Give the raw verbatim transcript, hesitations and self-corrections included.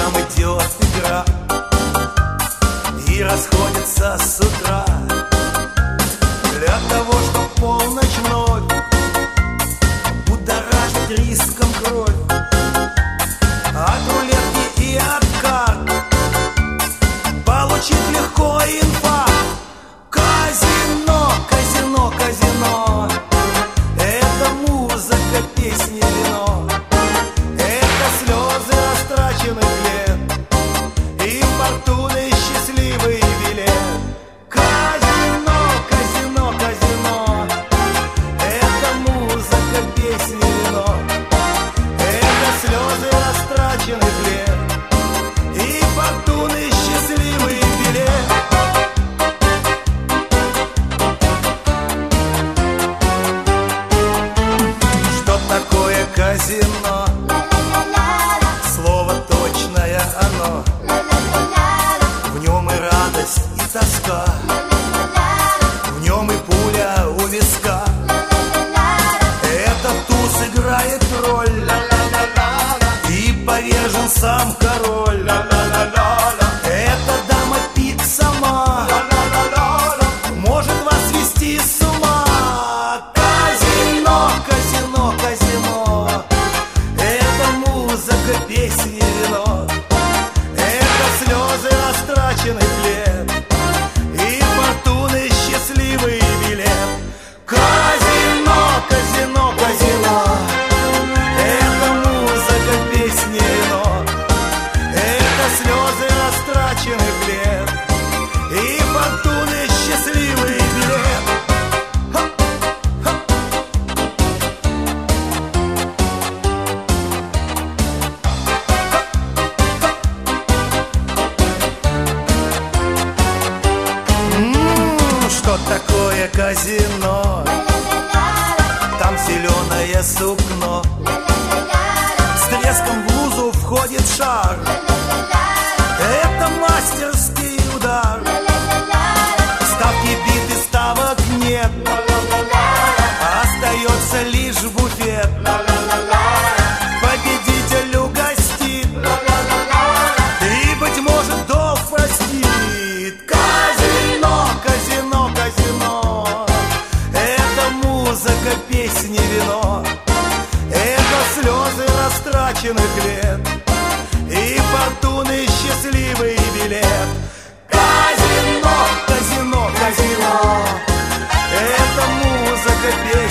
там идет игра и расходится с утра для того, чтоб полночь вновь будоражить риском кровь. От рулетки и от карт получить легко инфаркт. Казино, казино, казино — это музыка, песни, вино. Это слезы растраченных лет и фортуны счастливый билет. Казино, казино, казино — это музыка, песни, вино. Это слезы растраченных лет и фортуны счастливый билет. Что такое казино? Слово точное оно. В нем и радость, и тоска, в нем и пуля у виска. Этот туз играет роль и повержен сам король. Эта дама пит сама, может вас свести с ума. Казино, казино, казино — это музыка, песни, вино. Это слезы растраченных лет и фортуны счастливый билет. Казино, казино, казино — это музыка, песни, вино. Это слезы растраченных лет и фортуны счастливый билет. Ха, ха. М, Что такое казино? Там зеленое сукно, с треском в лузу входит шар. Это мастерский удар. Ставки биты, ставок нет, остается лишь буфет. Победитель угостит и, быть может, долг простит. Казино, казино, казино — это музыка, песни, вино. Это слезы растраченных лет и фортуны счастливый билет. Казино, казино, казино — это музыка, песни,